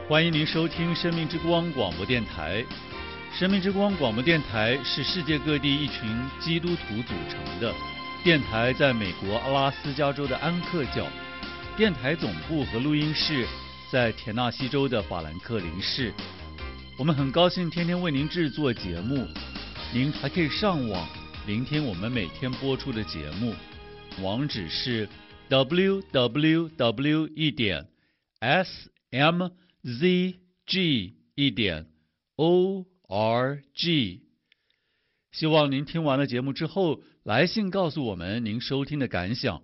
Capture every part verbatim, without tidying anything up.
欢迎您收听生命之光广播电台。生命之光广播电台是世界各地一群基督徒组成的电台，在美国阿拉斯加州的安克教，电台总部和录音室在田纳西州的法兰克林市。我们很高兴天天为您制作节目，您还可以上网聆听我们每天播出的节目，网址是 double-u double-u double-u 一点 s m z g 一点 o r g。 希望您听完了节目之后来信告诉我们您收听的感想。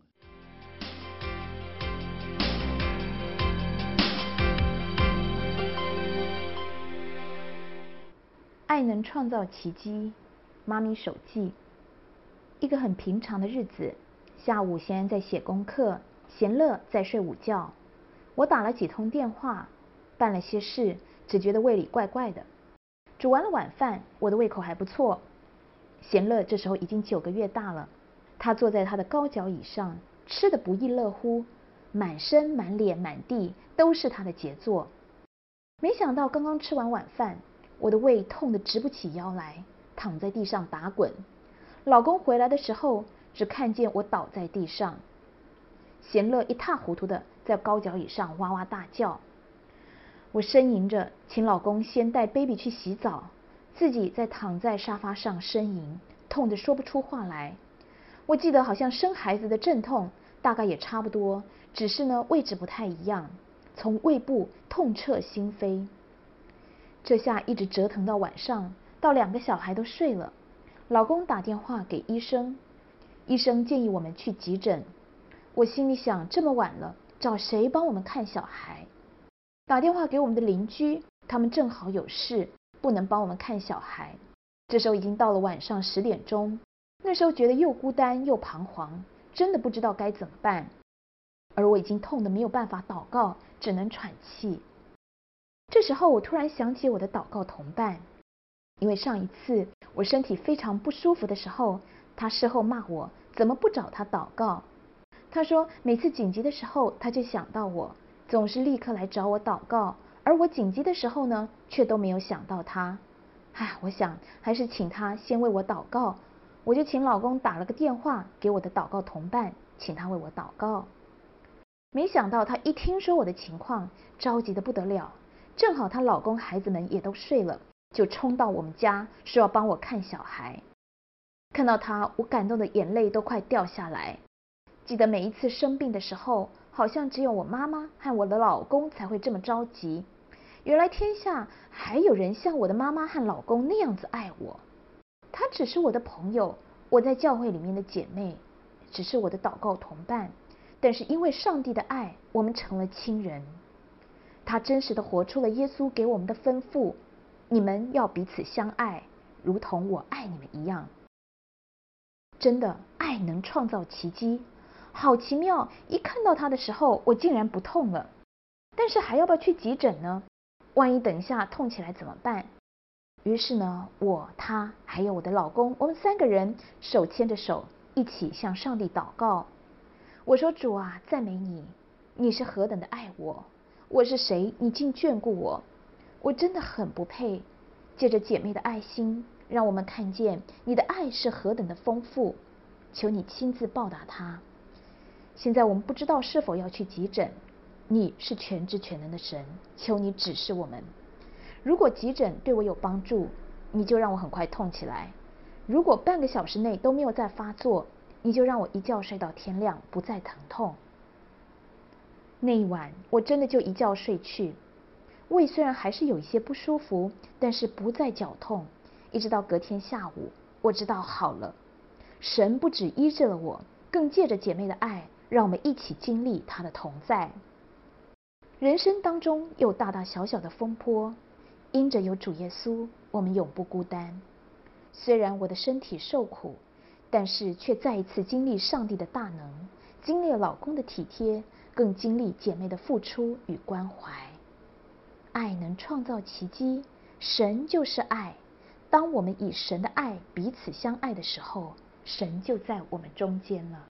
爱能创造奇迹，妈咪手记。一个很平常的日子，下午贤恩在写功课，贤乐在睡午觉。我打了几通电话，办了些事，只觉得胃里怪怪的。煮完了晚饭，我的胃口还不错。贤乐这时候已经九个月大了，他坐在他的高脚椅上，吃得不亦乐乎，满身满脸满地都是他的杰作。没想到刚刚吃完晚饭，我的胃痛得直不起腰来，躺在地上打滚。老公回来的时候，只看见我倒在地上。贤乐一塌糊涂的在高脚椅上哇哇大叫。我呻吟着，请老公先带 baby 去洗澡，自己再躺在沙发上呻吟，痛得说不出话来。我记得好像生孩子的阵痛大概也差不多，只是呢位置不太一样，从胃部痛彻心扉。这下一直折腾到晚上，到两个小孩都睡了，老公打电话给医生，医生建议我们去急诊。我心里想，这么晚了，找谁帮我们看小孩？打电话给我们的邻居，他们正好有事，不能帮我们看小孩。这时候已经到了晚上十点钟，那时候觉得又孤单又彷徨，真的不知道该怎么办。而我已经痛得没有办法祷告，只能喘气。这时候我突然想起我的祷告同伴，因为上一次我身体非常不舒服的时候，他事后骂我怎么不找他祷告。他说每次紧急的时候他就想到我，总是立刻来找我祷告，而我紧急的时候呢，却都没有想到他。唉，我想还是请他先为我祷告，我就请老公打了个电话给我的祷告同伴，请他为我祷告。没想到他一听说我的情况，着急得不得了，正好她老公孩子们也都睡了，就冲到我们家说要帮我看小孩。看到他，我感动的眼泪都快掉下来。记得每一次生病的时候，好像只有我妈妈和我的老公才会这么着急。原来天下还有人像我的妈妈和老公那样子爱我。他只是我的朋友，我在教会里面的姐妹，只是我的祷告同伴，但是因为上帝的爱，我们成了亲人。他真实的活出了耶稣给我们的吩咐，你们要彼此相爱，如同我爱你们一样。真的，爱能创造奇迹，好奇妙！一看到他的时候，我竟然不痛了。但是还要不要去急诊呢？万一等一下痛起来怎么办？于是呢，我、他还有我的老公，我们三个人手牵着手，一起向上帝祷告。我说：主啊，赞美你，你是何等的爱我，我是谁，你竟眷顾我，我真的很不配。借着姐妹的爱心，让我们看见你的爱是何等的丰富，求你亲自报答他。现在我们不知道是否要去急诊，你是全知全能的神，求你指示我们。如果急诊对我有帮助，你就让我很快痛起来；如果半个小时内都没有再发作，你就让我一觉睡到天亮，不再疼痛。那一晚我真的就一觉睡去，胃虽然还是有一些不舒服，但是不再绞痛。一直到隔天下午，我知道好了。神不止医治了我，更借着姐妹的爱，让我们一起经历他的同在。人生当中有大大小小的风波，因着有主耶稣，我们永不孤单。虽然我的身体受苦，但是却再一次经历上帝的大能，经历了老公的体贴，更经历姐妹的付出与关怀。爱能创造奇迹，神就是爱。当我们以神的爱彼此相爱的时候，神就在我们中间了。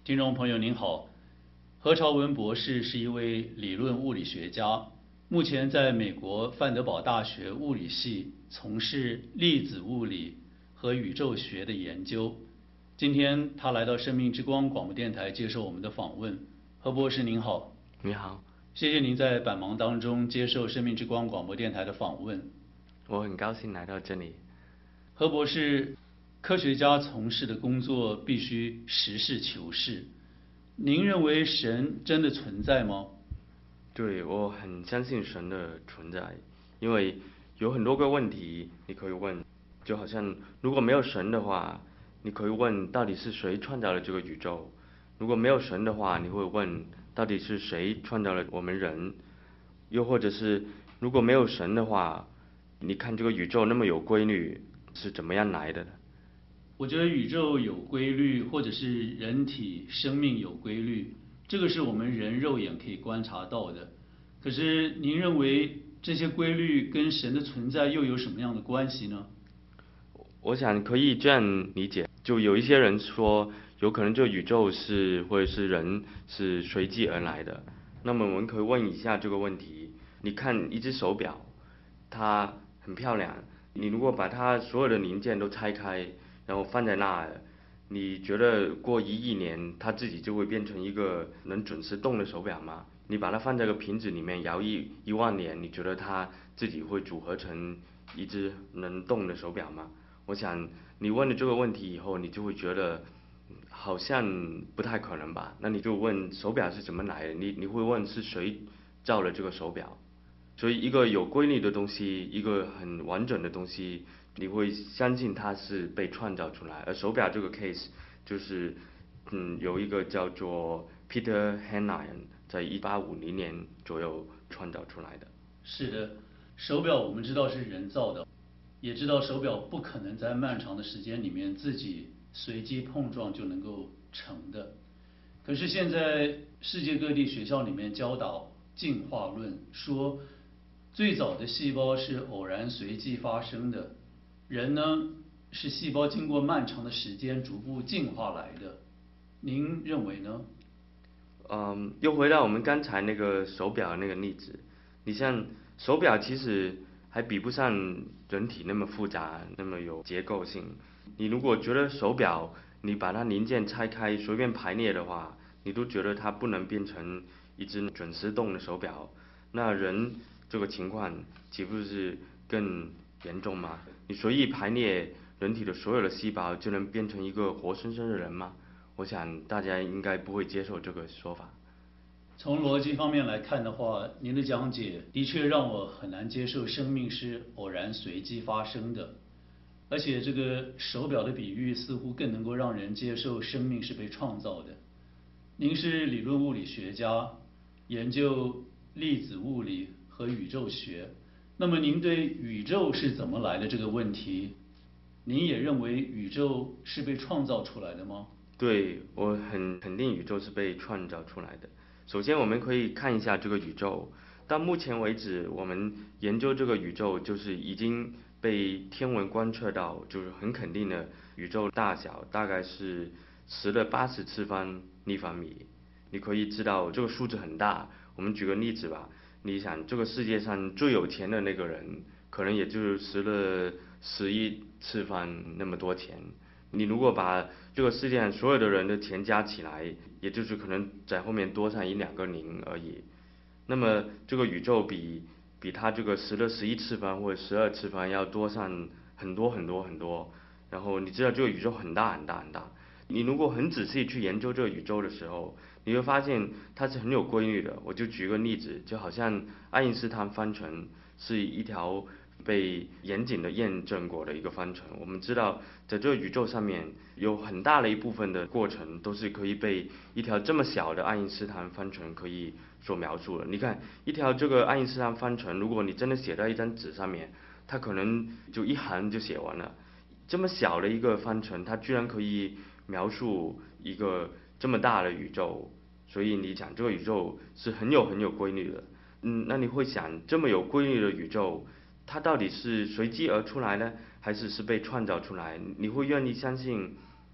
听众朋友您好，何朝文博士是一位理论物理学家，目前在美国范德堡大学物理系从事粒子物理和宇宙学的研究。今天他来到生命之光广播电台接受我们的访问。何博士您好。 你好， 谢谢您在百忙当中接受生命之光广播电台的访问。 我很高兴来到这里。 何博士，科学家从事的工作必须实事求是。您认为神真的存在吗？ 对，我很相信神的存在，因为有很多个问题你可以问，就好像如果没有神的话，你可以问到底是谁创造了这个宇宙；如果没有神的话，你会问到底是谁创造了我们人；又或者是如果没有神的话，你看这个宇宙那么有规律，是怎么样来的呢？ 我觉得宇宙有规律，或者是人体生命有规律，这个是我们人肉眼可以观察到的。可是您认为这些规律跟神的存在又有什么样的关系呢？ 我想可以这样理解，就有一些人说，有可能这宇宙是或者是人是随机而来的。那么我们可以问一下这个问题：你看一只手表，它很漂亮，你如果把它所有的零件都拆开，然后放在那儿，你觉得过一亿年它自己就会变成一个能准时动的手表吗？你把它放在个瓶子里面摇一一万年，你觉得它自己会组合成一只能动的手表吗？我想你问了这个问题以后，你就会觉得好像不太可能吧？那你就问手表是怎么来的？你你会问是谁造了这个手表？所以一个有规律的东西，一个很完整的东西，你会相信它是被创造出来。而手表这个 case 就是嗯有一个叫做 Peter Hanlon 在一八五零年左右创造出来的。 是的，手表我们知道是人造的，也知道手表不可能在漫长的时间里面自己随机碰撞就能够成的。可是现在世界各地学校里面教导进化论，说最早的细胞是偶然随机发生的，人呢是细胞经过漫长的时间逐步进化来的。您认为呢？ 嗯，又回到我们刚才那个手表那个例子，你像手表其实还比不上人体那么复杂，那么有结构性。你如果觉得手表你把它零件拆开随便排列的话，你都觉得它不能变成一只准时动的手表，那人这个情况岂不是更严重吗？你随意排列人体的所有的细胞就能变成一个活生生的人吗？我想大家应该不会接受这个说法。 从逻辑方面来看的话，您的讲解的确让我很难接受生命是偶然随机发生的，而且这个手表的比喻似乎更能够让人接受生命是被创造的。您是理论物理学家，研究粒子物理和宇宙学，那么您对宇宙是怎么来的这个问题，您也认为宇宙是被创造出来的吗？ 对，我很肯定宇宙是被创造出来的。首先我们可以看一下这个宇宙，到目前为止我们研究这个宇宙就是已经被天文观测到，就是很肯定的宇宙大小大概是十的八十次方立方米。你可以知道这个数字很大。我们举个例子吧，你想这个世界上最有钱的那个人，可能也就是十的十一次方那么多钱。你如果把这个世界上所有的人的钱加起来，也就是可能在后面多上一两个零而已。那么这个宇宙比比它这个十的十一次方或者十二次方要多上很多很多很多。然后你知道这个宇宙很大很大很大。你如果很仔细去研究这个宇宙的时候，你会发现它是很有规律的。我就举个例子，就好像爱因斯坦方程是一条被严谨的验证过的一个方程。我们知道在这个宇宙上面有很大的一部分的过程都是可以被一条这么小的爱因斯坦方程可以所描述的。你看一条这个爱因斯坦方程，如果你真的写在一张纸上面，它可能就一行就写完了。这么小的一个方程，它居然可以描述一个这么大的宇宙，所以你讲这个宇宙是很有很有规律的。嗯，那你会想这么有规律的宇宙，它到底是随机而出来呢，还是是被创造出来？你会愿意相信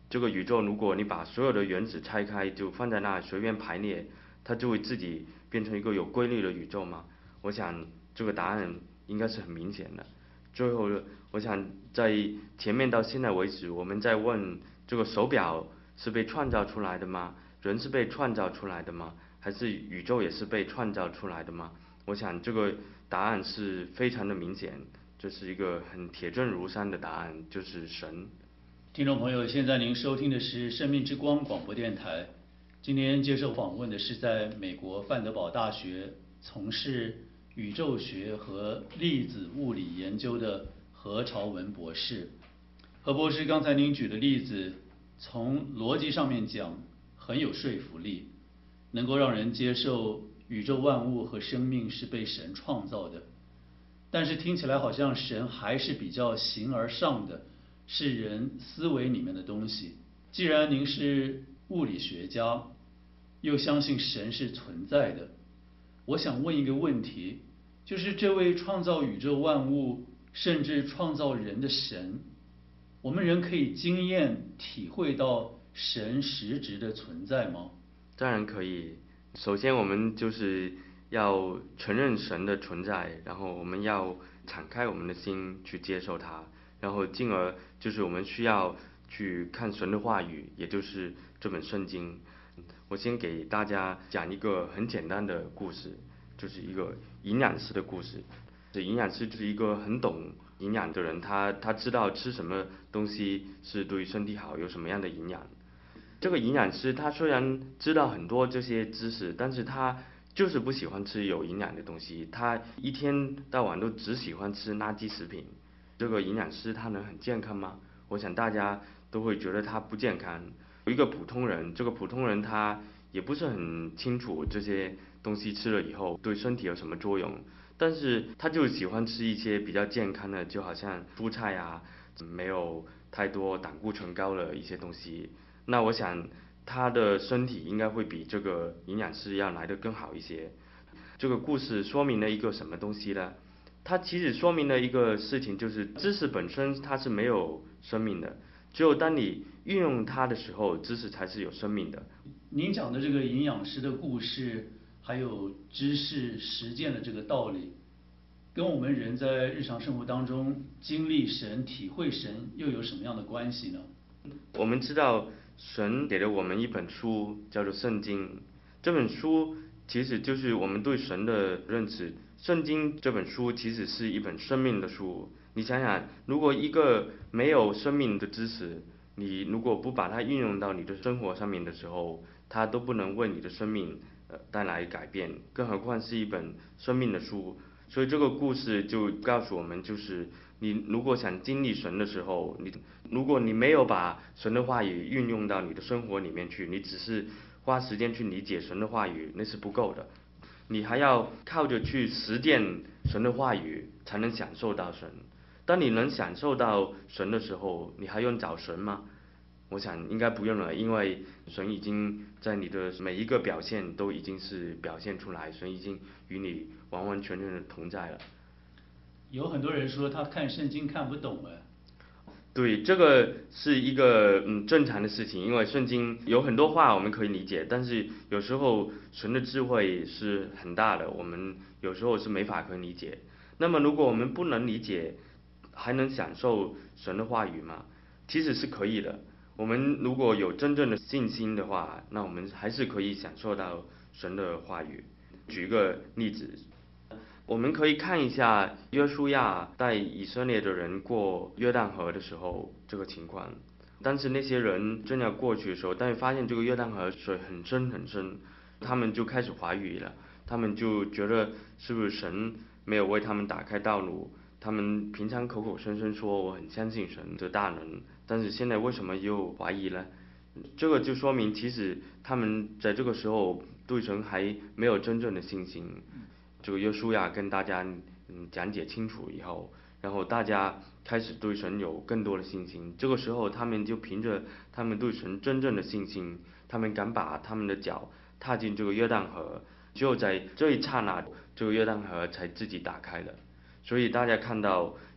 这个宇宙如果你把所有的原子拆开，就放在那随便排列，它就会自己变成一个有规律的宇宙吗？我想这个答案应该是很明显的。最后，我想在前面到现在为止，我们在问这个手表是被创造出来的吗？人是被创造出来的吗？还是宇宙也是被创造出来的吗？我想这个答案是非常的明显，这是一个很铁证如山的答案，就是神。 听众朋友，现在您收听的是生命之光广播电台。今天接受访问的是在美国范德堡大学从事宇宙学和粒子物理研究的何朝文博士。何博士，刚才您举的例子，从逻辑上面讲很有说服力，能够让人接受宇宙万物和生命是被神创造的。但是听起来好像神还是比较形而上的，是人思维里面的东西。既然您是物理学家，又相信神是存在的，我想问一个问题，就是这位创造宇宙万物，甚至创造人的神，我们人可以经验体会到神实质的存在吗？ 当然可以。首先我们就是要承认神的存在，然后我们要敞开我们的心去接受它，然后进而就是我们需要去看神的话语，也就是这本圣经。我先给大家讲一个很简单的故事，就是一个营养师的故事。这营养师就是一个很懂营养的人，他他知道吃什么东西是对身体好，有什么样的营养。这个营养师他虽然知道很多这些知识，但是他就是不喜欢吃有营养的东西，他一天到晚都只喜欢吃垃圾食品。这个营养师他能很健康吗？我想大家都会觉得他不健康。有一个普通人，这个普通人他也不是很清楚这些东西吃了以后对身体有什么作用，但是他就喜欢吃一些比较健康的，就好像蔬菜啊，没有太多胆固醇高的一些东西。那我想他的身体应该会比这个营养师要来得更好一些。这个故事说明了一个什么东西呢？它其实说明了一个事情，就是知识本身它是没有生命的，只有当你运用它的时候，知识才是有生命的。 您讲的这个营养师的故事，还有知识实践的这个道理，跟我们人在日常生活当中经历神、体会神又有什么样的关系呢？ 我们知道神给了我们一本书，叫做圣经。这本书其实就是我们对神的认识。圣经这本书其实是一本生命的书。你想想，如果一个没有生命的知识，你如果不把它运用到你的生活上面的时候，它都不能为你的生命呃带来改变，更何况是一本生命的书。所以这个故事就告诉我们，就是你如果想经历神的时候，你如果你没有把神的话语运用到你的生活里面去，你只是花时间去理解神的话语，那是不够的。你还要靠着去实践神的话语，才能享受到神。当你能享受到神的时候，你还用找神吗？我想应该不用了，因为神已经在你的每一个表现都已经是表现出来，神已经与你完完全全的同在了。 有很多人说他看圣经看不懂哎。 对，这个是一个嗯正常的事情，因为圣经有很多话我们可以理解，但是有时候神的智慧是很大的，我们有时候是没法可以理解。那么如果我们不能理解，还能享受神的话语吗？其实是可以的。我们如果有真正的信心的话，那我们还是可以享受到神的话语。举一个例子，我们可以看一下约书亚带以色列的人过约旦河的时候这个情况。当时那些人正要过去的时候，但是发现这个约旦河水很深很深，他们就开始怀疑了，他们就觉得是不是神没有为他们打开道路。他们平常口口声声说我很相信神的大能，但是现在为什么又怀疑呢？这个就说明其实他们在这个时候对神还没有真正的信心。这个约书亚跟大家嗯讲解清楚以后，然后大家开始对神有更多的信心。这个时候他们就凭着他们对神真正的信心，他们敢把他们的脚踏进这个约旦河，只有在这一刹那，这个约旦河才自己打开了。所以大家看到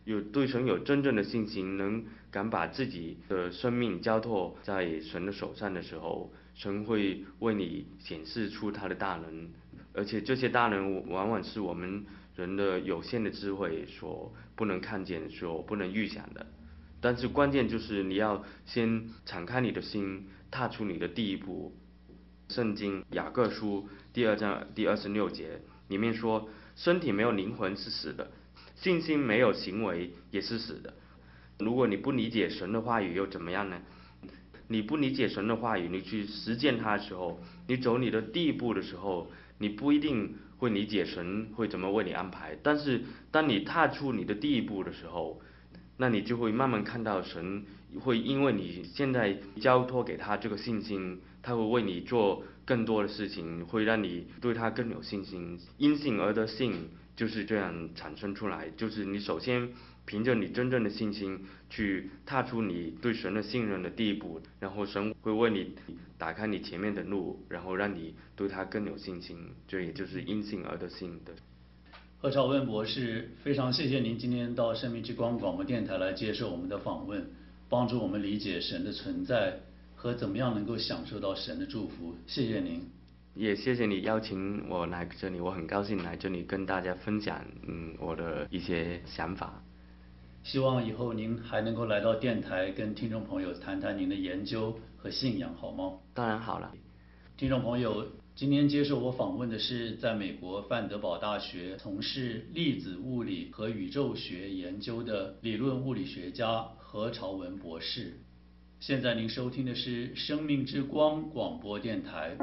有对神有真正的信心，能敢把自己的生命交托在神的手上的时候，神会为你显示出他的大能，而且这些大能往往是我们人的有限的智慧所不能看见、所不能预想的。但是关键就是你要先敞开你的心，踏出你的第一步。圣经雅各书第二章第二十六节里面说，身体没有灵魂是死的，信心没有行为也是死的。如果你不理解神的话语又怎么样呢？你不理解神的话语，你去实践它的时候，你走你的第一步的时候，你不一定会理解神会怎么为你安排。但是当你踏出你的第一步的时候，那你就会慢慢看到神会因为你现在交托给他这个信心，他会为你做更多的事情，会让你对他更有信心。因信而得信就是这样产生出来，就是你首先凭着你真正的信心去踏出你对神的信任的第一步，然后神会为你打开你前面的路，然后让你对他更有信心，这也就是因信而得信的。 何朝文博士，非常谢谢您今天到生命之光广播电台来接受我们的访问，帮助我们理解神的存在和怎么样能够享受到神的祝福。谢谢您。 也谢谢你邀请我来这里，我很高兴来这里跟大家分享嗯我的一些想法。 希望以后您还能够来到电台跟听众朋友谈谈您的研究和信仰，好吗？ 当然好了。 听众朋友，今天接受我访问的是在美国范德堡大学从事粒子物理和宇宙学研究的理论物理学家何朝文博士。现在您收听的是生命之光广播电台。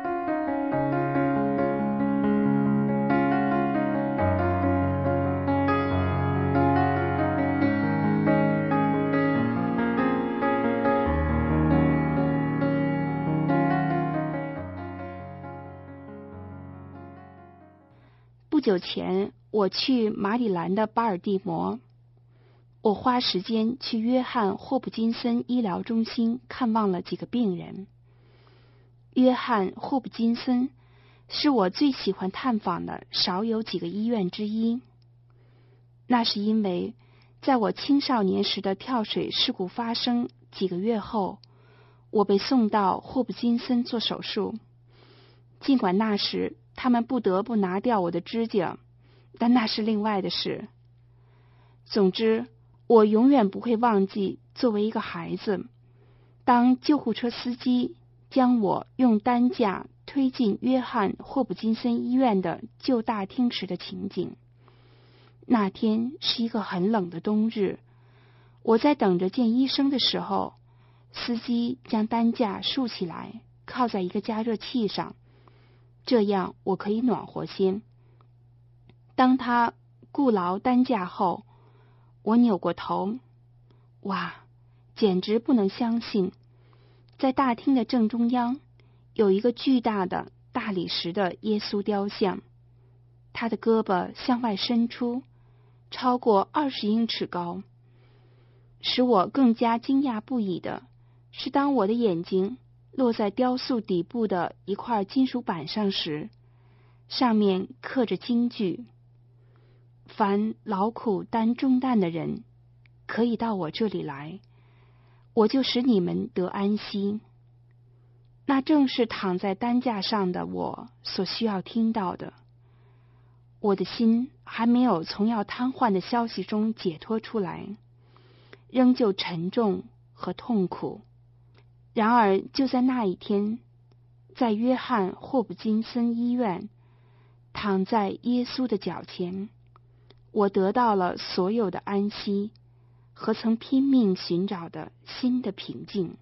不久前，我去马里兰的巴尔的摩，我花时间去约翰霍普金森医疗中心看望了几个病人。约翰霍普金森是我最喜欢探访的少有几个医院之一。那是因为在我青少年时的跳水事故发生几个月后，我被送到霍普金森做手术。尽管那时他们不得不拿掉我的指甲，但那是另外的事。总之，我永远不会忘记作为一个孩子，当救护车司机将我用担架推进约翰霍普金森医院的旧大厅时的情景。那天是一个很冷的冬日，我在等着见医生的时候，司机将担架竖起来，靠在一个加热器上，这样我可以暖和些。当他固牢担架后，我扭过头，哇，简直不能相信，在大厅的正中央有一个巨大的大理石的耶稣雕像，他的胳膊向外伸出，超过二十英尺高。使我更加惊讶不已的是，当我的眼睛落在雕塑底部的一块金属板上时，上面刻着金句：凡劳苦担重担的人，可以到我这里来，我就使你们得安息。那正是躺在担架上的我所需要听到的。我的心还没有从要瘫痪的消息中解脱出来，仍旧沉重和痛苦。然而就在那一天，在约翰霍普金森医院，躺在耶稣的脚前，我得到了所有的安息和曾拼命寻找的新的平静。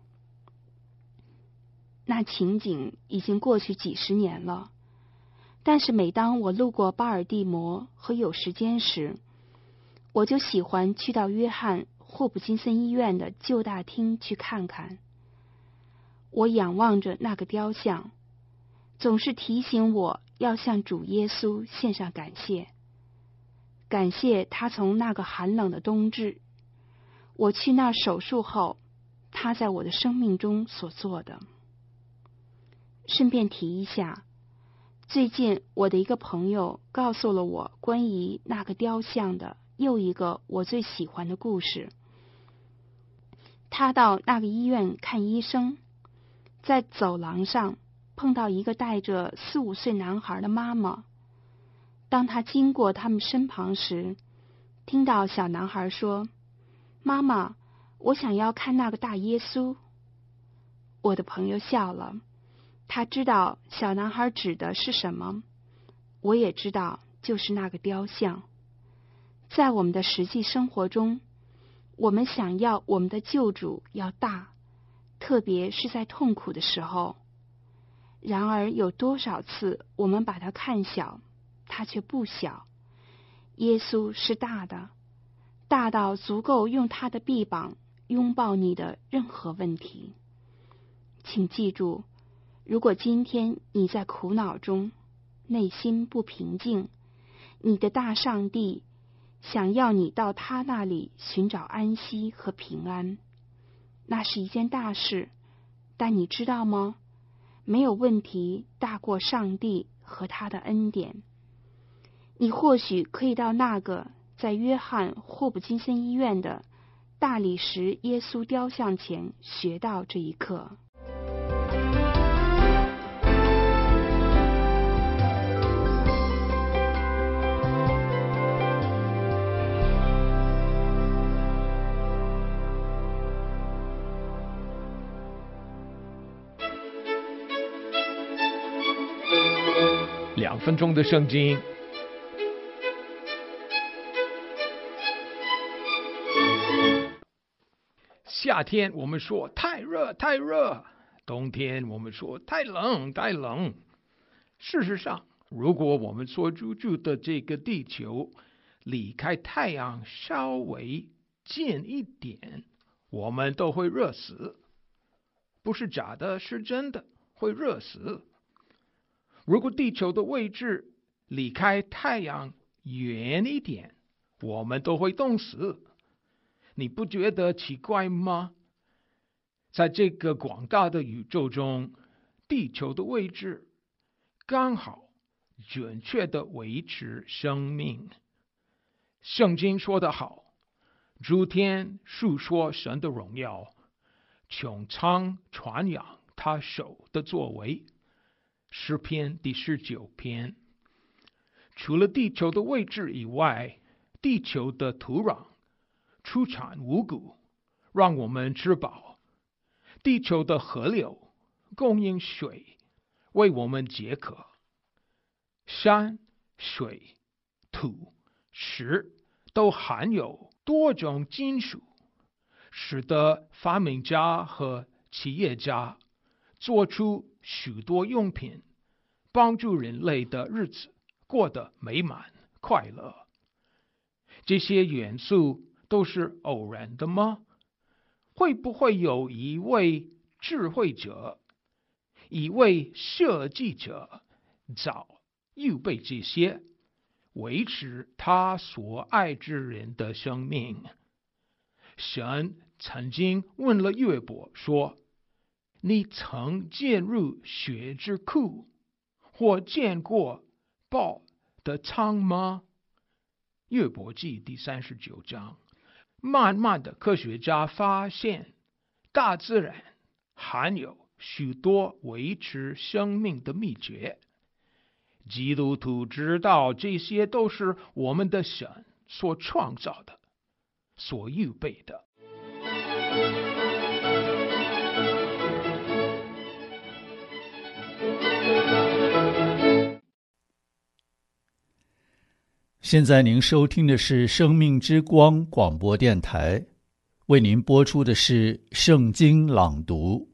那情景已经过去几十年了，但是每当我路过巴尔的摩和有时间时，我就喜欢去到约翰霍普金森医院的旧大厅去看看。我仰望着那个雕像，总是提醒我要向主耶稣献上感谢，感谢他从那个寒冷的冬至，我去那手术后，他在我的生命中所做的。顺便提一下，最近我的一个朋友告诉了我关于那个雕像的又一个我最喜欢的故事。他到那个医院看医生，在走廊上碰到一个带着四五岁男孩的妈妈。当他经过他们身旁时，听到小男孩说：“妈妈，我想要看那个大耶稣。”我的朋友笑了，他知道小男孩指的是什么，我也知道，就是那个雕像。在我们的实际生活中，我们想要我们的救主要大，特别是在痛苦的时候。然而有多少次我们把它看小，它却不小。耶稣是大的，大到足够用他的臂膀拥抱你的任何问题。请记住，如果今天你在苦恼中，内心不平静，你的大上帝想要你到他那里寻找安息和平安，那是一件大事。但你知道吗？没有问题大过上帝和他的恩典。你或许可以到那个在约翰霍普金森医院的大理石耶稣雕像前学到这一课。 两分钟的圣经。夏天我们说太热太热，冬天我们说太冷太冷。事实上，如果我们所居住的这个地球离开太阳稍微近一点，我们都会热死。不是假的，是真的，会热死。如果地球的位置离开太阳远一点，我们都会冻死。你不觉得奇怪吗？在这个广大的宇宙中，地球的位置刚好准确地维持生命。圣经说得好，诸天述说神的荣耀，穹苍传扬他手的作为。诗篇第十九篇。除了地球的位置以外，地球的土壤出产五谷，让我们吃饱。地球的河流供应水，为我们解渴。山、水、土、石都含有多种金属，使得发明家和企业家做出许多用品，帮助人类的日子过得美满快乐。这些元素都是偶然的吗？会不会有一位智慧者，一位设计者早预备这些，维持他所爱之人的生命？神曾经问了约伯说，你曾进入血之库，或见过豹的仓吗？约伯记第三十九章。慢慢的，科学家发现大自然含有许多维持生命的秘诀。基督徒知道这些都是我们的神所创造的，所预备的。 现在您收听的是生命之光广播电台，为您播出的是圣经朗读。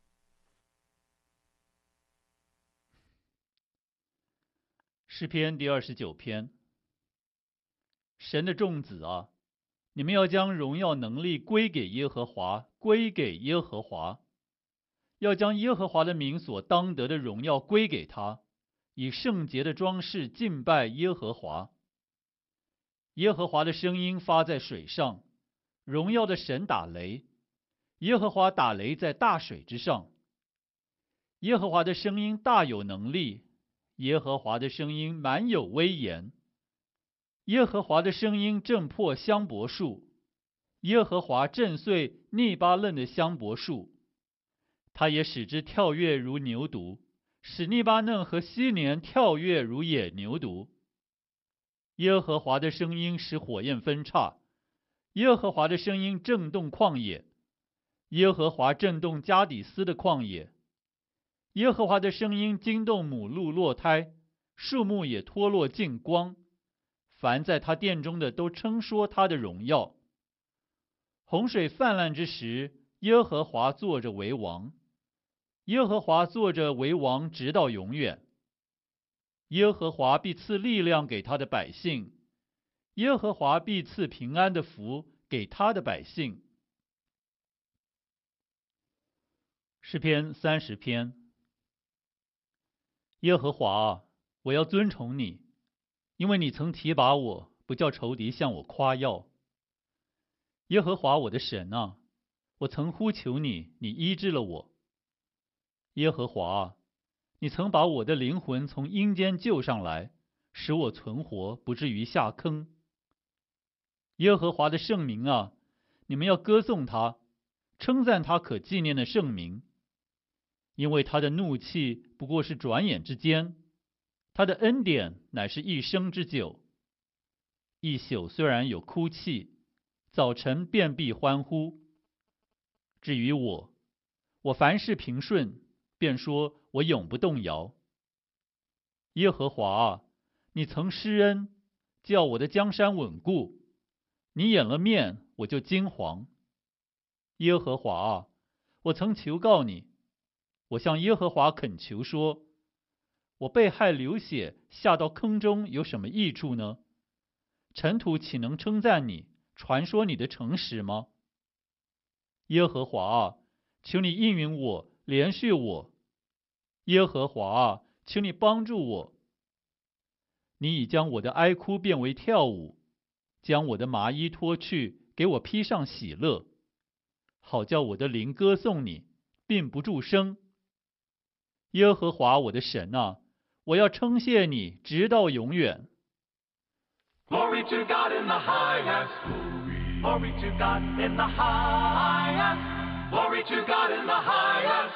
诗篇第二十九篇。神的众子啊，你们要将荣耀能力归给耶和华，归给耶和华，要将耶和华的名所当得的荣耀归给他，以圣洁的装饰敬拜耶和华。耶和华的声音发在水上，荣耀的神打雷，耶和华打雷在大水之上。耶和华的声音大有能力，耶和华的声音满有威严。 耶和华的声音震破香柏树，耶和华震碎利巴嫩的香柏树，他也使之跳跃如牛犊，使利巴嫩和西连跳跃如野牛犊。耶和华的声音使火焰分叉，耶和华的声音震动旷野，耶和华震动加底斯的旷野。耶和华的声音惊动母鹿落胎，树木也脱落尽光，凡在他殿中的都称说他的荣耀。洪水泛滥之时，耶和华坐着为王，耶和华坐着为王直到永远。耶和华必赐力量给他的百姓，耶和华必赐平安的福给他的百姓。诗篇三十篇。耶和华啊，我要尊崇你，因为你曾提拔我，不叫仇敌向我夸耀。耶和华我的神啊，我曾呼求你，你医治了我。耶和华啊，你曾把我的灵魂从阴间救上来，使我存活，不至于下坑。耶和华的圣名啊，你们要歌颂他，称赞他可纪念的圣名。因为他的怒气不过是转眼之间，他的恩典乃是一生之久。一宿虽然有哭泣，早晨便必欢呼。至于我，我凡事平顺，便说我永不动摇。耶和华啊，你曾施恩，叫我的江山稳固，你掩了面，我就惊惶。耶和华啊，我曾求告你，我向耶和华恳求说，我被害流血，下到坑中有什么益处呢？尘土岂能称赞你，传说你的诚实吗？耶和华啊，求你应允我，怜恤我。耶和华啊，求你帮助我。你已将我的哀哭变为跳舞，将我的麻衣脱去，给我披上喜乐，好叫我的灵歌颂你，并不住声。耶和华我的神啊，我要称谢你，直到永远。 Glory to God in the highest. Glory to God in the highest. Glory to God in the highest.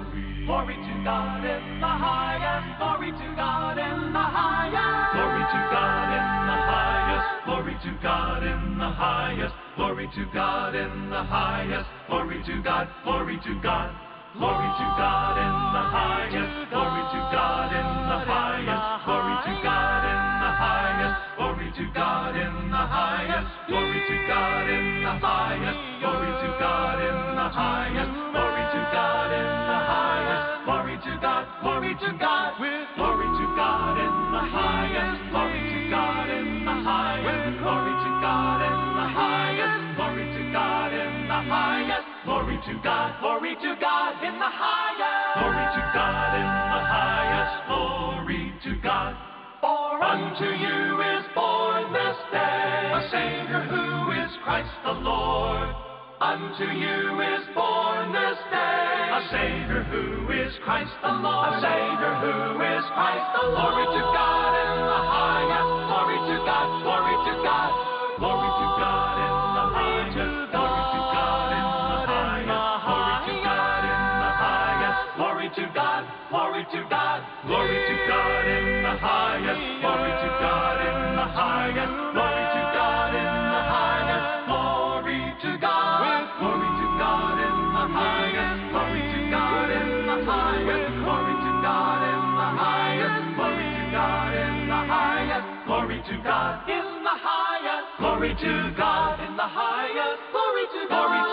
Glory to God in the highest. Glory to God in the highest. Glory to God in the highest. Glory to God in the highest. Glory to God in the highest. Glory to God. Glory to God. Glory to God in the highest. Glory to God in the highest. Glory to God in the highest. Glory to God in the highest. Glory to God in the highest. Glory to God in the highest. Glory to God in the highest. Glory to God. Glory to God. Glory to God in the highest. Glory to God in the highest. Glory to God in the highest. Glory to God in the highest. Glory to God. Glory to God in the highest. Glory to God in the highest. Glory to God. For unto you is born this day a Savior who is Christ the Lord. Unto you is born this day a Savior who is Christ the Lord. A Savior who is Christ the Lord. Glory to God in the highest. Glory to God. Glory to God. Glory to God in the highest. Glory to God in the highest. Glory to God in the highest. Glory to God. Glory to God. Glory to God in the highest. Glory to God in the highest. Glory to God in the highest. Glory to God. Glory to God in the highest. Glory to God in the highest. Glory to God in the highest. Glory to God in the highest. Glory to God in the highest. Glory to God in the highest. Glory to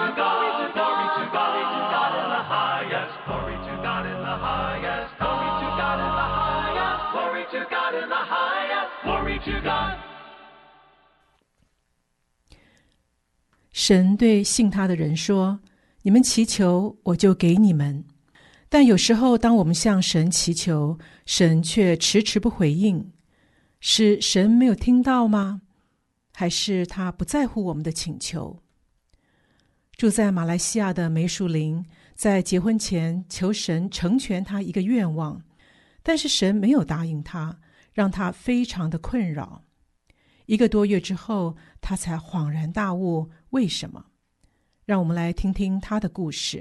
God. Glory to God. Glory to God in the highest. Glory to God in the highest. Glory to God in the highest. Glory to God in the highest. Glory to God. 神对信他的人说，你们祈求，我就给你们。但有时候当我们向神祈求，神却迟迟不回应，是神没有听到吗？还是他不在乎我们的请求？住在马来西亚的梅树林在结婚前求神成全他一个愿望，但是神没有答应他，让他非常的困扰。 一个多月之后，他才恍然大悟，为什么？让我们来听听他的故事。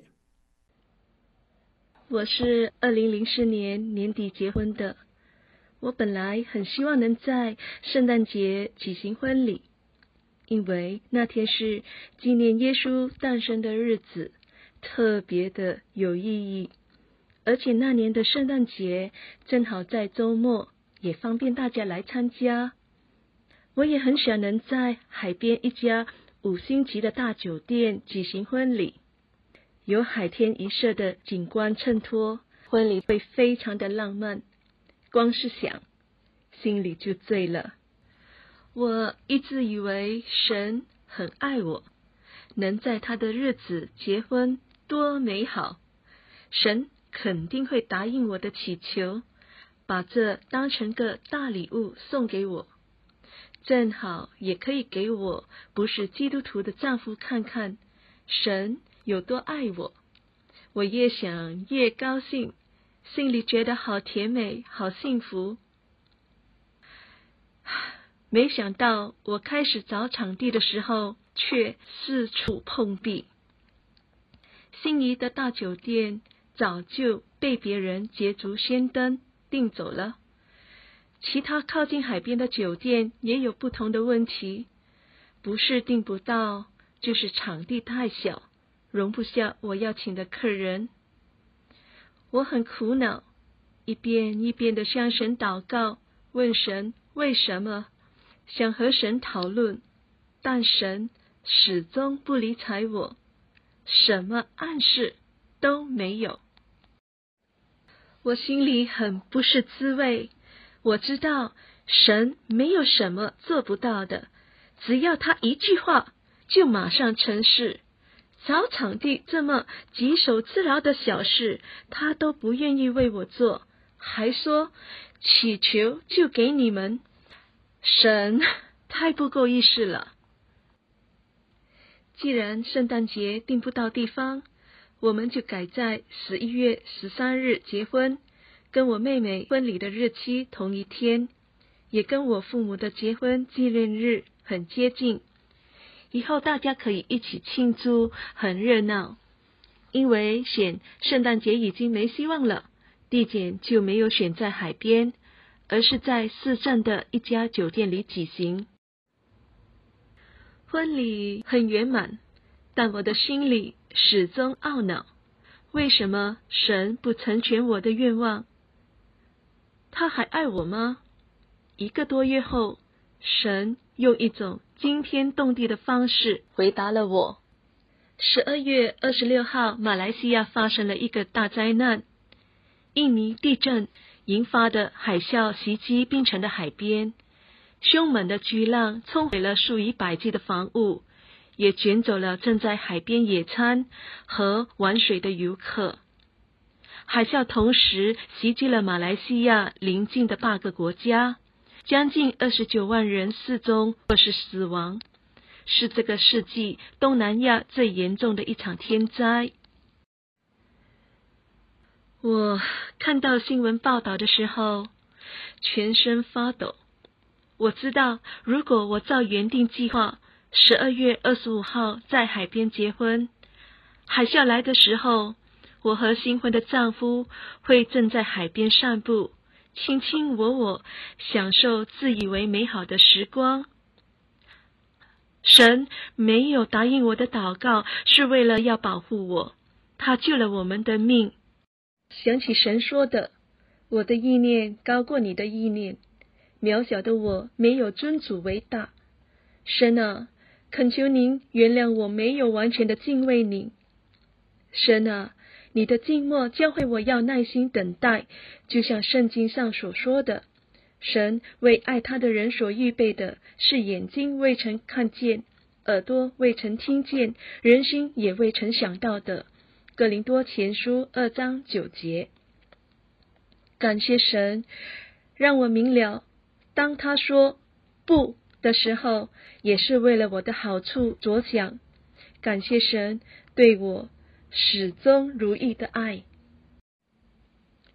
我是二零零四年年底结婚的。我本来很希望能在圣诞节举行婚礼，因为那天是纪念耶稣诞生的日子，特别的有意义。而且那年的圣诞节正好在周末，也方便大家来参加。我也很想能在海边一家五星级的大酒店举行婚礼，有海天一色的景观衬托，婚礼会非常的浪漫。光是想，心里就醉了。我一直以为神很爱我，能在他的日子结婚多美好，神肯定会答应我的祈求，把这当成个大礼物送给我，正好也可以给我不是基督徒的丈夫看看神有多爱我。我越想越高兴，心里觉得好甜美，好幸福。没想到我开始找场地的时候，却四处碰壁。心仪的大酒店早就被别人捷足先登订走了，其他靠近海边的酒店也有不同的问题，不是订不到，就是场地太小，容不下我要请的客人。我很苦恼，一遍一遍的向神祷告，问神为什么，想和神讨论，但神始终不理睬我，什么暗示都没有。我心里很不是滋味，我知道神没有什么做不到的，只要他一句话就马上成事。找场地这么棘手之劳的小事，他都不愿意为我做，还说祈求就给你们，神太不够意思了。既然圣诞节订不到地方，我们就改在十一月十三日结婚，跟我妹妹婚礼的日期同一天，也跟我父母的结婚纪念日很接近。以后大家可以一起庆祝，很热闹。因为选圣诞节已经没希望了，地点就没有选在海边，而是在市镇的一家酒店里举行。婚礼很圆满，但我的心里始终懊恼，为什么神不成全我的愿望？他还爱我吗？一个多月后，神用一种惊天动地的方式回答了我。十二月二十六号，马来西亚发生了一个大灾难，印尼地震引发的海啸袭击槟城的海边，凶猛的巨浪冲毁了数以百计的房屋，也卷走了正在海边野餐和玩水的游客。海啸同时袭击了马来西亚邻近的八个国家，将近二十九万人失踪或是死亡，是这个世纪东南亚最严重的一场天灾。我看到新闻报道的时候，全身发抖。我知道，如果我照原定计划，十二月二十五号在海边结婚，海啸来的时候，我和新婚的丈夫会正在海边散步，卿卿我我，享受自以为美好的时光。神没有答应我的祷告，是为了要保护我，他救了我们的命。想起神说的，我的意念高过你的意念，渺小的我没有尊主为大。神啊，恳求您原谅我没有完全的敬畏您。神啊，你的静默教会我要耐心等待，就像圣经上所说的，神为爱他的人所预备的是眼睛未曾看见，耳朵未曾听见，人心也未曾想到的。哥林多前书二章九节。感谢神，让我明了，当他说不的时候，也是为了我的好处着想。感谢神对我始终如一的爱。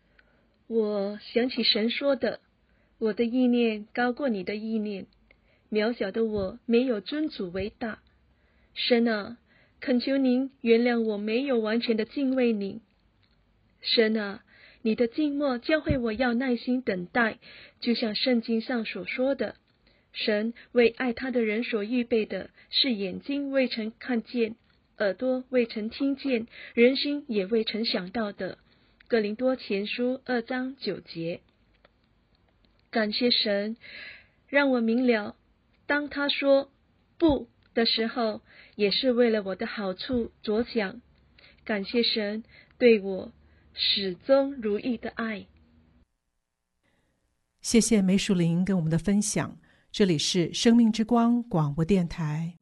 我想起神说的，我的意念高过你的意念， 渺小的我没有尊主为大。神啊，恳求您原谅我没有完全的敬畏您。神啊，你的静默教会我要耐心等待，就像圣经上所说的，神为爱他的人所预备的是眼睛未曾看见，耳朵未曾听见，人心也未曾想到的。哥林多前书二章九节。感谢神，让我明了，当他说不的时候，也是为了我的好处着想。感谢神对我始终如一的爱。 谢谢梅淑玲跟我们的分享，这里是生命之光广播电台。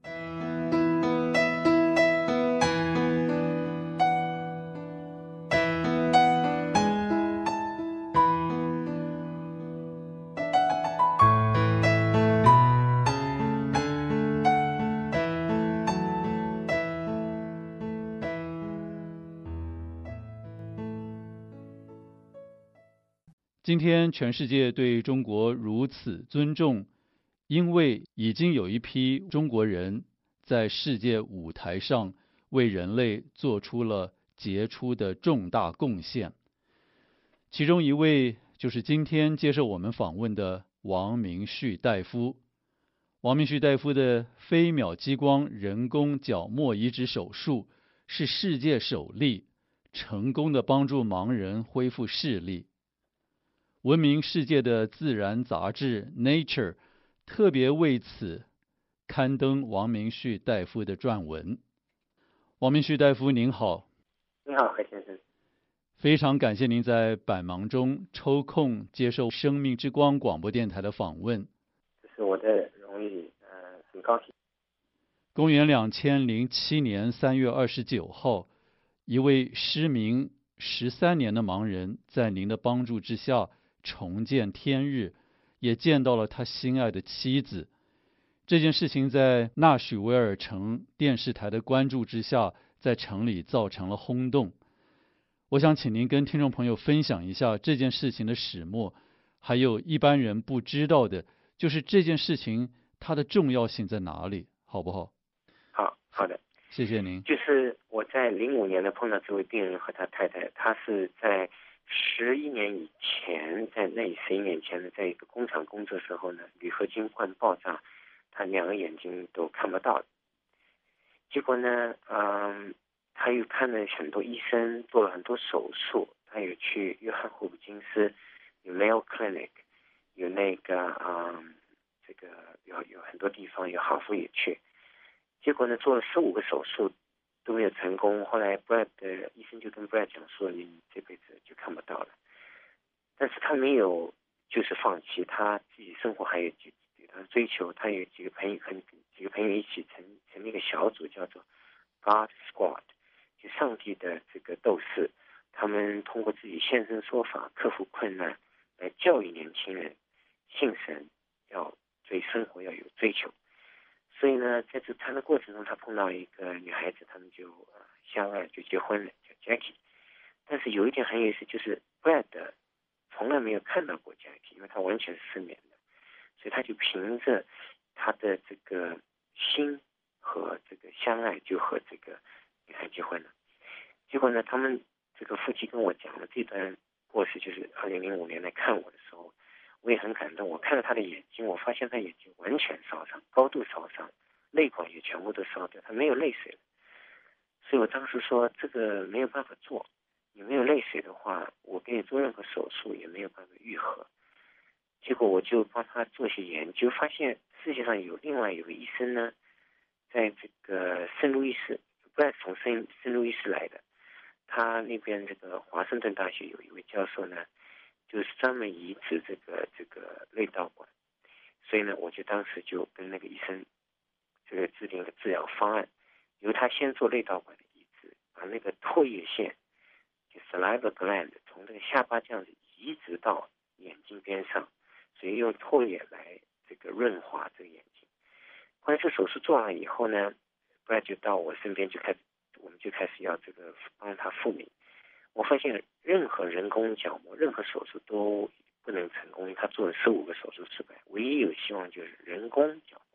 今天全世界对中国如此尊重，因为已经有一批中国人在世界舞台上为人类做出了杰出的重大贡献。其中一位就是今天接受我们访问的王明旭大夫。王明旭大夫的飞秒激光人工角膜移植手术是世界首例，成功的帮助盲人恢复视力。闻名世界的自然杂志 Nature 特别为此刊登王明旭大夫的撰文。王明旭大夫您好。 你好，何先生。 非常感谢您在百忙中抽空接受生命之光广播电台的访问。 这是我的荣誉，呃，很高兴。 公元两千零七年三月二十九号，一位失明十三年的盲人在您的帮助之下重见天日，也见到了他心爱的妻子。这件事情在纳许维尔城电视台的关注之下，在城里造成了轰动。我想请您跟听众朋友分享一下这件事情的始末，还有一般人不知道的，就是这件事情它的重要性在哪里，好不好？ 好，好的， 谢谢您。 就是我在零五年呢碰到这位病人和他太太，他是在十一年以前，在那十一年前呢，在一个工厂工作的时候呢，铝合金罐爆炸，他两个眼睛都看不到了。结果呢，嗯，他又看了很多医生，做了很多手术，他有去约翰霍普金斯，有 Mayo Clinic， 有那个嗯，这个有有很多地方，有哈佛也去。结果呢，做了十五个手术都没有成功。后来 Brad 的医生就跟 Brad 讲说，你这辈子就看不到了。但是他没有就是放弃，他自己生活还有几他追求，他有几个朋友跟几个朋友一起成成立一个小组，叫做 God Squad， 就上帝的这个斗士。他们通过自己现身说法，克服困难，来教育年轻人信神，要对生活要有追求。所以呢，在这谈的过程中，他碰到一个女孩子，他们就、呃、相爱，就结婚了，叫 Jackie。但是有一点很有意思，就是 Brad 从来没有看到过 Jackie， 因为他完全是失眠的，所以他就凭着他的这个心和这个相爱，就和这个女孩结婚了。结果呢，他们这个夫妻跟我讲了这段故事，就是二零零五年来看我的时候，我也很感动。我看到他的眼睛，我发现他眼睛完全烧伤，高度烧伤，泪管也全部都烧掉，他没有泪水了。所以我当时说，这个没有办法做，你没有泪水的话，我给你做任何手术也没有办法愈合。结果我就帮他做些研究，发现世界上有另外有个医生呢，在这个圣路易斯，不是从圣圣路易斯来的，他那边这个华盛顿大学有一位教授呢，就是专门移植这个这个泪道管。所以呢，我就当时就跟那个医生这个制定了治疗方案，由他先做泪道管的移植，把那个唾液腺就 saliva gland 从这个下巴这样子移植到眼睛边上，所以用唾液来这个润滑这个眼睛。后来这手术做完以后呢，不然就到我身边就开始，我们就开始要这个帮他复明。我发现任何人工角膜、任何手术都不能成功，因为他做了十五个手术失败，唯一有希望就是人工角膜。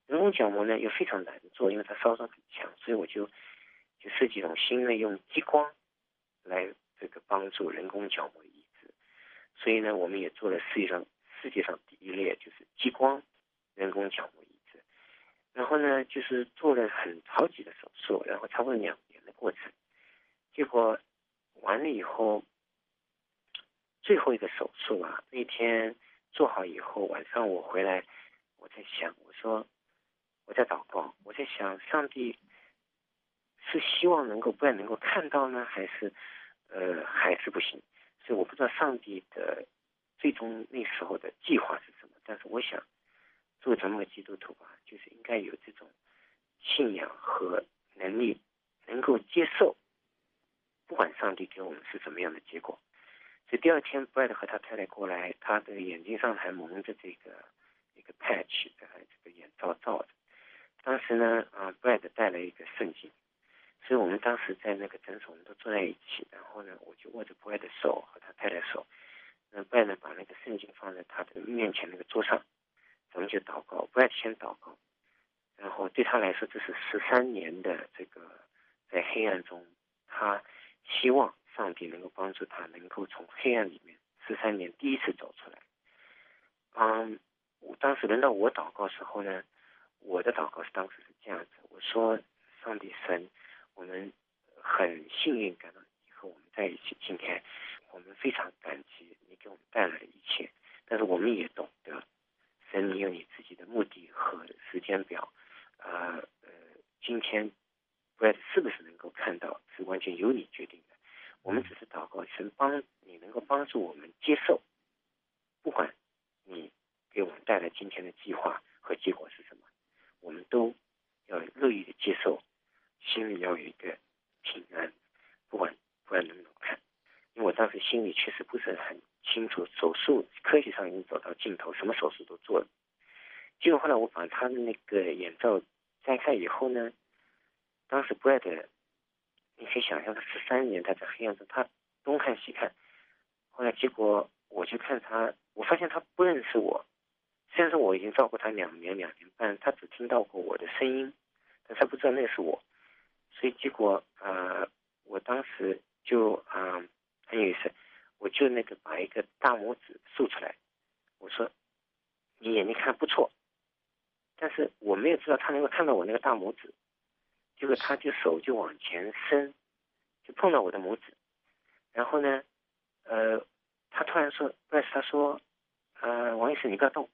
人工角膜呢又非常难做，因为它烧伤很强，所以我就就设计一种新的用激光来这个帮助人工角膜移植。所以呢，我们也做了世界上世界上第一例，就是激光人工角膜移植。然后呢，就是做了很好几个手术，然后差不多两年的过程。结果完了以后，最后一个手术啊，那天做好以后，晚上我回来，我在想，我说我在祷告，我在想上帝是希望能够不然能够看到呢，还是呃还是不行？所以我不知道上帝的最终那时候的计划是什么。但是我想，作为咱们的基督徒吧，就是应该有这种信仰和能力，能够接受，不管上帝给我们是什么样的结果。所以第二天 Brad 和他太太过来，他的眼睛上还蒙着这个一个 patch， 还这个眼罩罩着。当时呢，啊 Brad 带了一个圣经，所以我们当时在那个诊所，我们都坐在一起，然后呢，我就握着 Brad 的手和他太太手，那 Brad 呢把那个圣经放在他的面前那个桌上，咱们就祷告 ，Brad 先祷告，然后对他来说，这是十三年的这个在黑暗中，他希望上帝能够帮助他，能够从黑暗里面十三年第一次走出来。嗯，我当时轮到我祷告时候呢，我的祷告是当时是这样子，我说上帝神，我们很幸运感到你和我们在一起，今天我们非常感激你给我们带来的一切，但是我们也懂得神你有你自己的目的和时间表，呃呃，今天 Brad 是不是能够看到是完全由你决定的，我们只是祷告神帮你能够帮助我们接受，不管你给我们带来今天的计划和结果是什么，我们都要乐意的接受，心里要有一个平安，不管不管能不能看。因为我当时心里确实不是很清楚，手术科学上已经走到尽头，什么手术都做了。结果后来我把他的那个眼罩摘开以后呢，当时 Brad 你可以想象他十三年他在黑暗中，他东看西看，后来结果我就看他，我发现他不认识我，虽然说我已经照顾他两年两年半，他只听到过我的声音，但他不知道那是我。所以结果呃我当时就啊、呃、很有意思，我就那个把一个大拇指竖出来，我说你眼睛看不错，但是我没有知道他能够看到我那个大拇指，结果他就手就往前伸，就碰到我的拇指，然后呢呃他突然说，不是他说呃王医师你不要动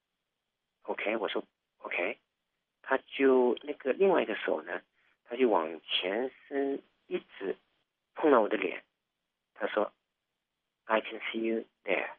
OK， 我说 OK， 他就那个另外一个手呢，他就往前伸，一直碰到我的脸，他说 I can see you there。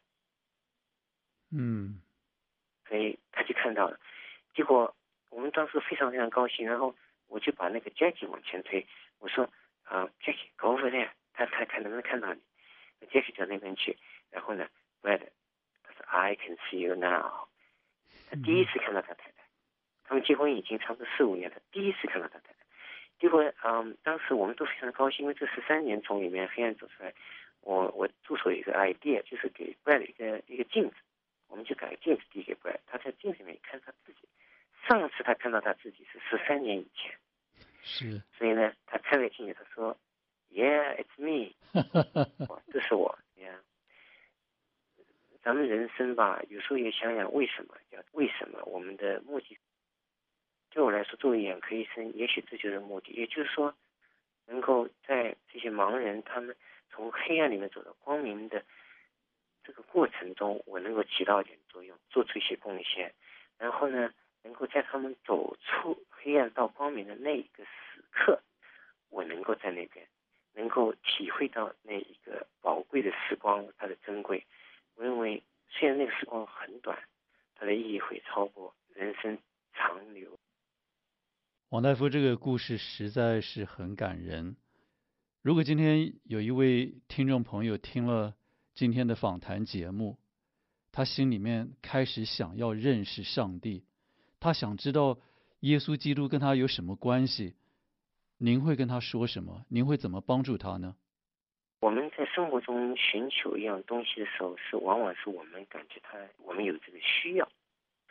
嗯， 所以他就看到了，结果我们当时非常非常高兴，然后我就把那个 Jackie 往前推，我说啊、uh, Jackie go over there， 他他看能不能看到你， Jackie 到那边去，然后呢 Brad 他说 I can see you now， 他第一次看到他太太，他们结婚已经差不多四五年，他第一次看到他太太，结果嗯，当时我们都非常高兴，因为这十三年从里面黑暗走出来，我我助手有一个 idea， 就是给 Brad 一个一个镜子，我们就把镜子递给 Brad， 他在镜子里面看他自己，上次他看到他自己是十三年以前， 是， 所以呢，他看了镜子，他说 ，Yeah, it's me， 哇，这是我 ，Yeah。咱们人生吧，有时候也想想为什么，叫为什么我们的目的，对我来说，作为眼科医生，也许这就是目的，也就是说，能够在这些盲人他们从黑暗里面走到光明的这个过程中，我能够起到一点作用，做出一些贡献，然后呢，能够在他们走出黑暗到光明的那一个时刻，我能够在那边能够体会到那一个宝贵的时光它的珍贵。我认为虽然那个时光很短，它的意义会超过人生长流。 王大夫这个故事实在是很感人。如果今天有一位听众朋友听了今天的访谈节目，他心里面开始想要认识上帝，他想知道耶稣基督跟他有什么关系，您会跟他说什么？您会怎么帮助他呢？ 我们在生活中寻求一样东西的时候，是往往是我们感觉他我们有这个需要，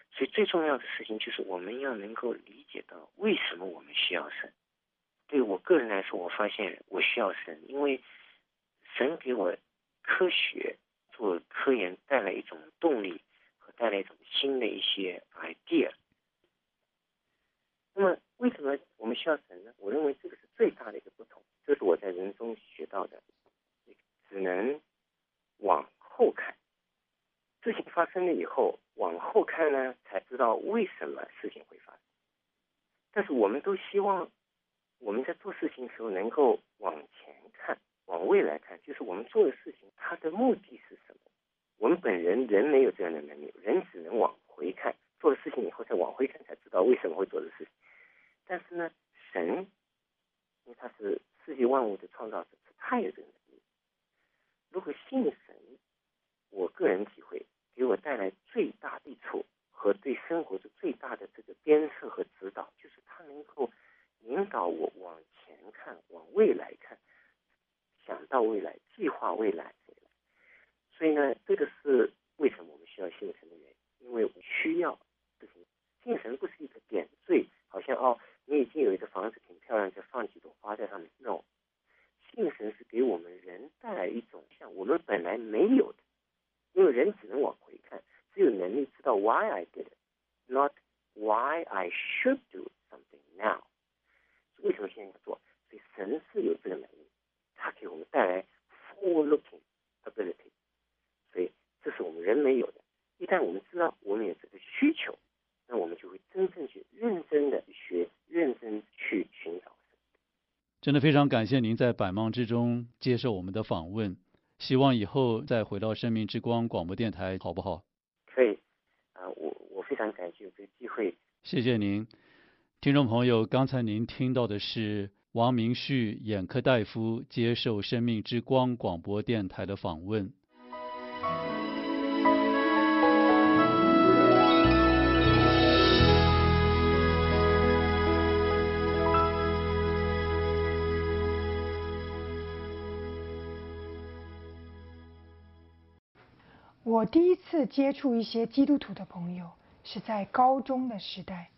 所以最重要的事情就是我们要能够理解到为什么我们需要神。对我个人来说，我发现我需要神，因为神给我科学做科研带来一种动力和带来一种新的一些 idea。 那么为什么我们需要神呢？我认为这个是最大的一个不同，这是我在人中学到的，只能往后看，事情发生了以后往后看呢，才知道为什么事情会发生。但是我们都希望我们在做事情的时候能够往前看，往未来看，就是我们做的事情它的目的是什么。我们本人人没有这样的能力，人只能往回看，做了事情以后再往回看，才知道为什么会做的事情。但是呢，神因为他是世界万物的创造者，他有这个能力。如果信神，我个人体会给我带来最大益处和对生活的最大的这个鞭策和指导，就是他能够引导我往前看，往未来看，想到未来，计划未来。所以呢，这个是为什么我们需要信神的原因，因为我们需要事情。信神不是一个点缀，好像哦，你已经有一个房子挺漂亮，就放几朵花在上面。no， 信神是给我们人带来一种像我们本来没有的，因为人只能往回看，只有能力知道 why I did it, not why I should do something now。为什么现在要做？所以神是有这个能力，他给我们带来 forward-looking ability。所以这是我们人没有的。一旦我们知道我们有这个需求，那我们就会真正去认真的学，认真去寻找神。 真的非常感谢您在百忙之中接受我们的访问，希望以后再回到生命之光广播电台，好不好？ 可以啊、呃，我我非常感谢有这个机会。 谢谢您。听众朋友，刚才您听到的是王明旭眼科大夫接受生命之光广播电台的访问。 我第一次接触一些基督徒的朋友是在高中的时代，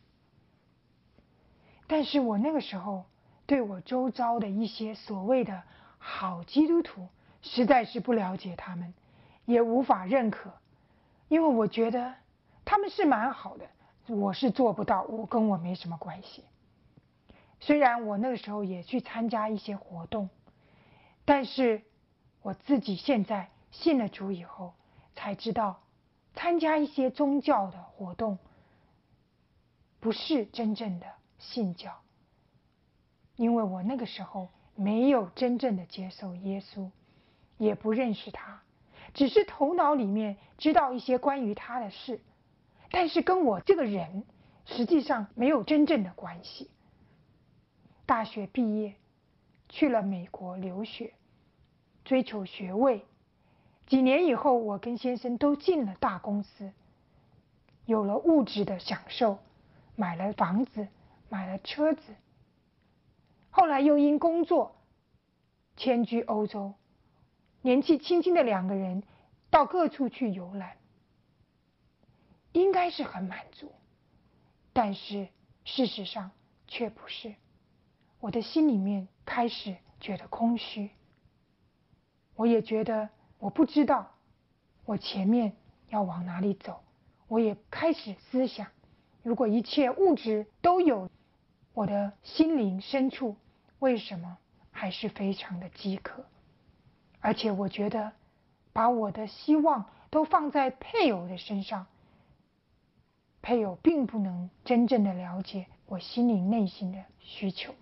但是我那个时候对我周遭的一些所谓的好基督徒实在是不了解他们，也无法认可，因为我觉得他们是蛮好的，我是做不到，我跟我没什么关系。虽然我那个时候也去参加一些活动，但是我自己现在信了主以后才知道，参加一些宗教的活动不是真正的信教，因为我那个时候没有真正的接受耶稣，也不认识他，只是头脑里面知道一些关于他的事，但是跟我这个人实际上没有真正的关系。大学毕业去了美国留学，追求学位，几年以后我跟先生都进了大公司，有了物质的享受，买了房子，买了车子，后来又因工作迁居欧洲，年纪轻轻的两个人到各处去游览，应该是很满足，但是事实上却不是。我的心里面开始觉得空虚，我也觉得我不知道我前面要往哪里走，我也开始思想，如果一切物质都有，我的心灵深处为什么还是非常的饥渴？而且我觉得把我的希望都放在配偶的身上，配偶并不能真正的了解我心灵内心的需求。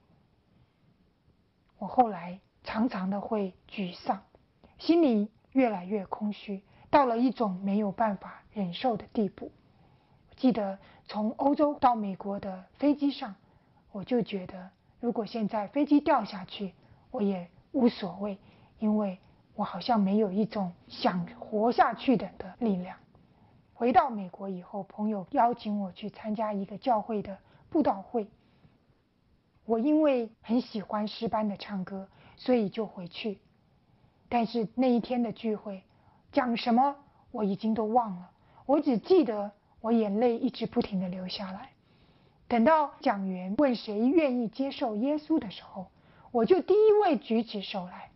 我后来常常的会沮丧，心里越来越空虚，到了一种没有办法忍受的地步。记得从欧洲到美国的飞机上，我就觉得如果现在飞机掉下去，我也无所谓，因为我好像没有一种想活下去的的力量。回到美国以后，朋友邀请我去参加一个教会的布道会，我因为很喜欢诗班的唱歌，所以就回去。但是那一天的聚会讲什么我已经都忘了，我只记得我眼泪一直不停地流下来。等到讲员问谁愿意接受耶稣的时候，我就第一位举起手来。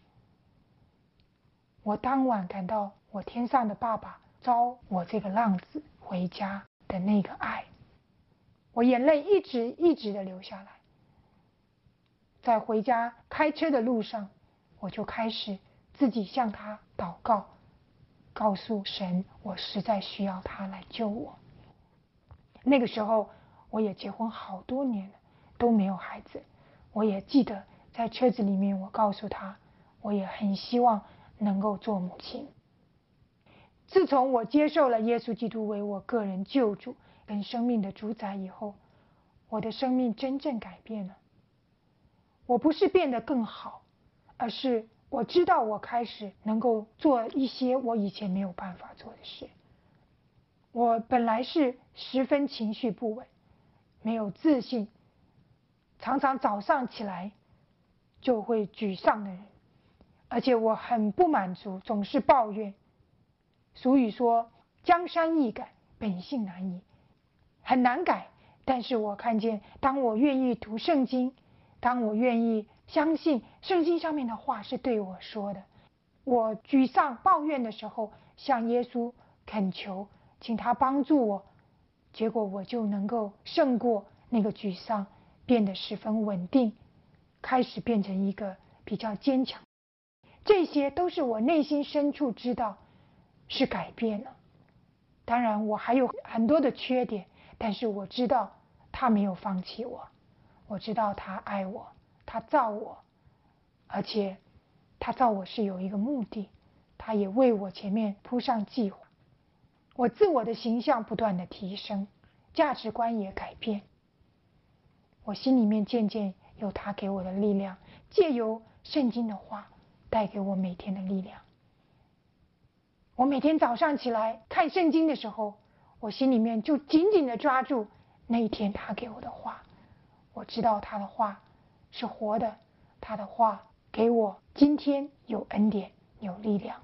我当晚感到我天上的爸爸招我这个浪子回家的那个爱，我眼泪一直一直的流下来。在回家开车的路上，我就开始自己向他祷告，告诉神我实在需要他来救我。那个时候我也结婚好多年了，都没有孩子。我也记得在车子里面我告诉他，我也很希望能够做母亲。自从我接受了耶稣基督为我个人救主跟生命的主宰以后，我的生命真正改变了。我不是变得更好，而是我知道我开始能够做一些我以前没有办法做的事。我本来是十分情绪不稳，没有自信，常常早上起来就会沮丧的人，而且我很不满足，总是抱怨。俗语说江山易改，本性难移，很难改。但是我看见当我愿意读圣经，当我愿意相信圣经上面的话是对我说的，我沮丧抱怨的时候向耶稣恳求，请他帮助我，结果我就能够胜过那个沮丧，变得十分稳定，开始变成一个比较坚强。这些都是我内心深处知道是改变了。当然我还有很多的缺点，但是我知道他没有放弃我，我知道他爱我，他造我，而且他造我是有一个目的，他也为我前面铺上计划。我自我的形象不断的提升，价值观也改变，我心里面渐渐有他给我的力量，借由圣经的话带给我每天的力量。我每天早上起来看圣经的时候，我心里面就紧紧的抓住那一天他给我的话，我知道他的话是活的，他的话给我今天有恩典，有力量。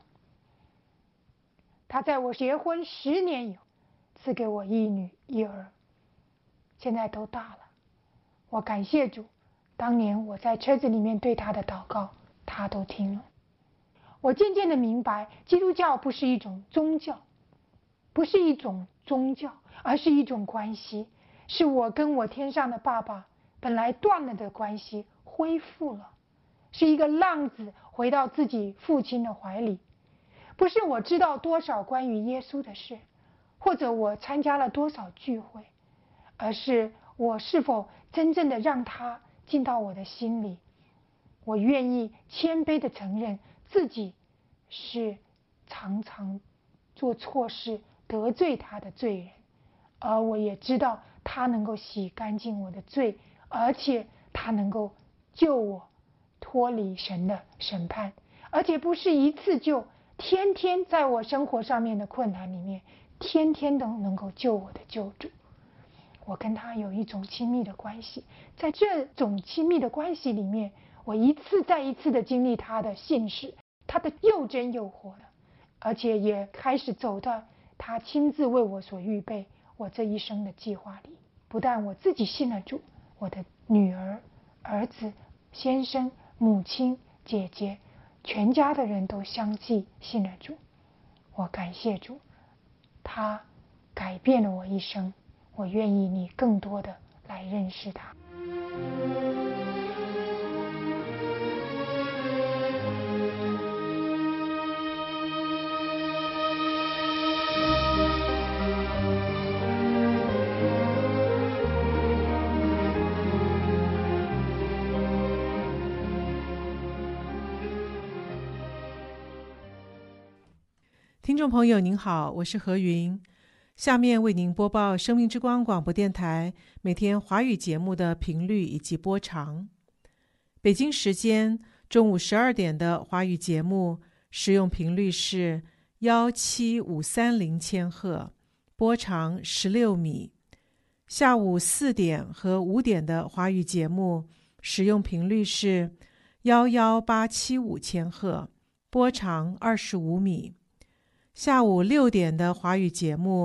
他在我结婚十年以后赐给我一女一儿，现在都大了。我感谢主，当年我在车子里面对他的祷告，他都听了。我渐渐的明白，基督教不是一种宗教，不是一种宗教，而是一种关系，是我跟我天上的爸爸本来断了的关系恢复了，是一个浪子回到自己父亲的怀里。不是我知道多少关于耶稣的事，或者我参加了多少聚会，而是我是否真正的让他进到我的心里。我愿意谦卑的承认自己是常常做错事得罪他的罪人，而我也知道他能够洗干净我的罪，而且他能够救我脱离神的审判，而且不是一次救，天天在我生活上面的困难里面，天天都能够救我的救主。我跟他有一种亲密的关系，在这种亲密的关系里面，我一次再一次的经历他的信实，他的又真又活的，而且也开始走到他亲自为我所预备我这一生的计划里。不但我自己信了主，我的女儿、儿子、先生、母亲、姐姐，全家的人都相继信了主。我感谢主，他改变了我一生，我愿意你更多的来认识他。 听众朋友您好，我是何云，下面为您播报生命之光广播电台每天华语节目的频率以及播长。北京时间中午十二点的华语节目使用频率是一七五三零千赫，波长十六米。下午四点和五点的华语节目使用频率是一一八七五千赫，波长二十五米。下午六点的华语节目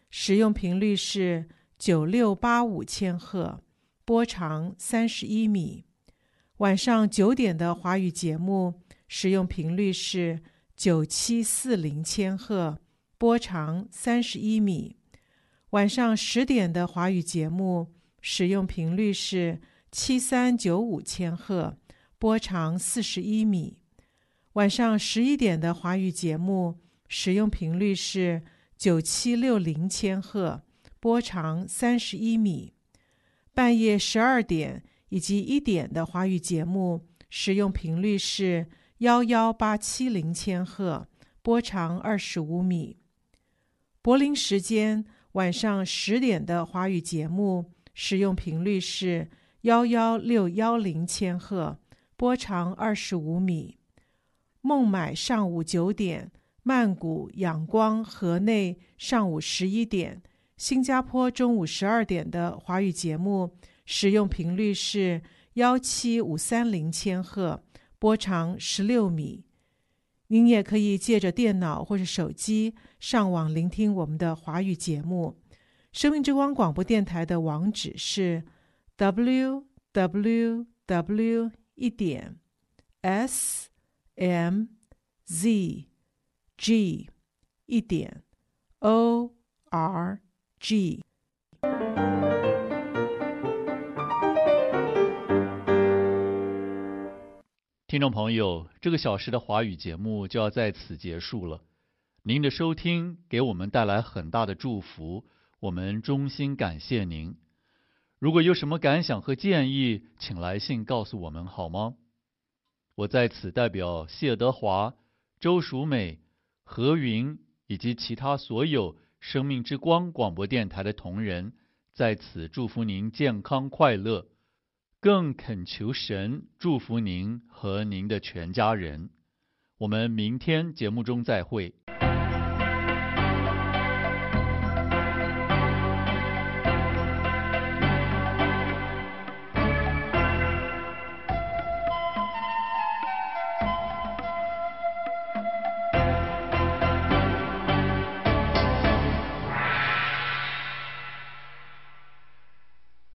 使用频率是九六八五千赫，波长三十一米。晚上九点的华语节目使用频率是九七四零千赫，波长三十一米。晚上十点的华语节目使用频率是七三九五千赫，波长四十一米。晚上十一点的华语节目使用频率是九七六零千赫，波长三十一米。半夜十二点以及一点的华语节目使用频率是一一八七零千赫，波长二十五米。柏林时间晚上十点的华语节目使用频率是一一六一零千赫，波长二十五米。孟买上午九点，曼谷、仰光、河内上午十一点，新加坡中午十二点的华语节目使用频率是一七五三零千赫，波长十六米。您也可以借着电脑或是手机上网聆听我们的华语节目。生命之光广播电台的网址是 double-u double-u double-u 一点 s m z g 一点 o r g。 听众朋友，这个小时的华语节目就要在此结束了。您的收听给我们带来很大的祝福，我们衷心感谢您。如果有什么感想和建议，请来信告诉我们好吗？我在此代表谢德华、周淑美、何云以及其他所有生命之光广播电台的同仁，在此祝福您健康快乐，更恳求神祝福您和您的全家人。我们明天节目中再会。